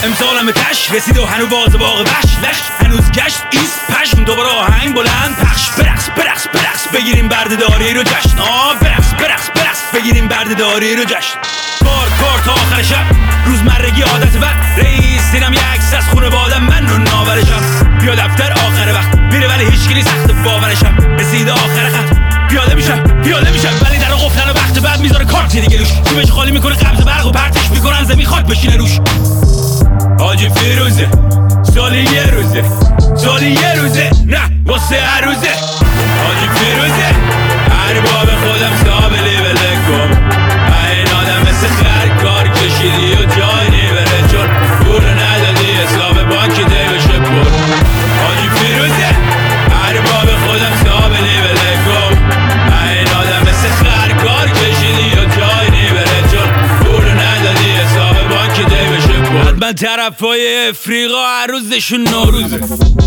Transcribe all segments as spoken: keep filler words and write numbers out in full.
امسالم تش رسید و هنو باز باغ وحش لخ هنوز گشت ایست پشم دوباره آهنگ بلند پخش برقص برقص برقص بگیریم بردهداری رو جشن آه برقص برقص برقص بگیریم بردهداری رو جشن کار کار تا آخر شب روزمرگی عادت بد رئیس دیدم یه عکس از خونواده من رو ناورشم بیا دفتر آخر وقت میره ولی هیچکی سخت باورشم رسید آخر خط پیاده میشم پیاده میشم ولی در قفلن و وقت بعد میذاره کارت دیگه روش جیبش خالی میکنه قبض برق و پرتش میکنن زمین خاک بشینه روش حاجی فیروزه سالی یه روزه سالی یه روزه نه واسه هر روزه حاجی فیروزه ارباب خودم سابلی بلکم این آدم مثل خر کار کشیدی و جای نیبره چون پول ندادی حساب بانکی دیوشه پر حاجی فیروزه ارباب خودم سابلی بلکم این آدم مثل خر کار کشیدی و جای نیبره چون پول ندادی حساب بانکی دیوشه پر من طرفای افریقا هر روزشون نوروزه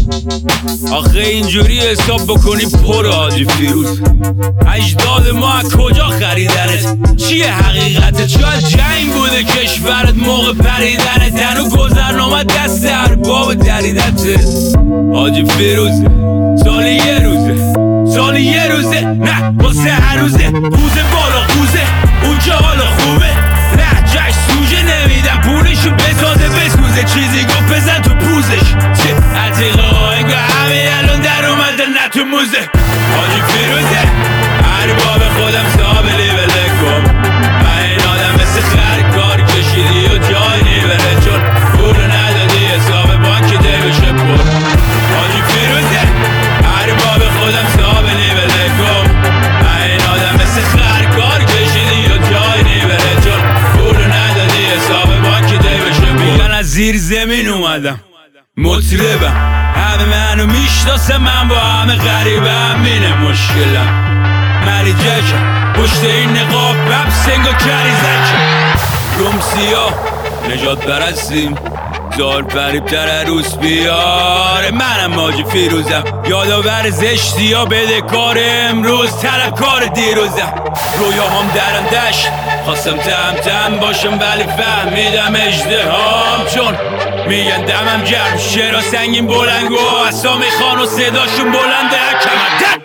آخه اینجوری حساب بکنی پر حاجی فیروز اجداد ما از کجا خریدنت چیه حقیقتت شاید جنگ بوده کشورت موقع پریدنت هنو گذرنامه دست ارباب دریدته حاجی فیروز سالی یه روزه سالی یه روزه نه واسه هر روزه بوزه بالا خوزه اونجا حالا خوبه نه جشن سوژه نمیدم پولشو بسازه بسوزه چیزی گفت بزن تو پوزش چه عتیقه انگاه همه الان در اومده نه تو موزه حاجی فیروزه ارباب خودم سابلی بلکم این آدم مثل خر کار کشیدی و جای نیبره چون پول ندادی حساب بانکی دیوشه پر حاجی فیروزه ارباب خودم سابلی بلکم این آدم مثل خر کار کشیدی و جای نیبره چون پول ندادی حساب بانکی دیوشه پر من از زیر زمین اومدم مطربم همه منو میشناسه من با همه غریبم اینه مشکلم مری جکم پشت این نقاب بب سنگا کری زکم روم سیاه نجات برستیم زار فریبتر عروس بیاره منم حاجی فیروزم یادآور زشتی ها بده کار امروز طلب کار دیروزم رویاهام درم دشت خواستم تم تم باشم ولی فهمیدم اژدهام چون میگن دمم گرم شعرها سنگین بلنگ و اسامی خان و صداشون بلنده کمر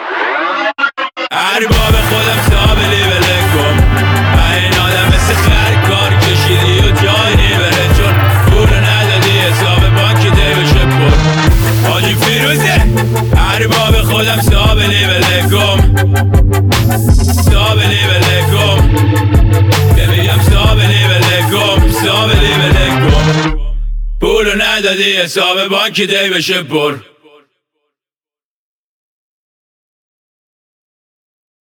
ارباب خودم سابلی بلکم این آدم مثل خر کار کشیدی و جای نیبره چون پول ندادی حساب بانکی دیوشه پر حاجی فیروزه ارباب خودم سابلی بلکم سابلی بلکم ببینم سابلی بلکم سابلی بلکم پول ندادی حساب بانکی دیوشه پر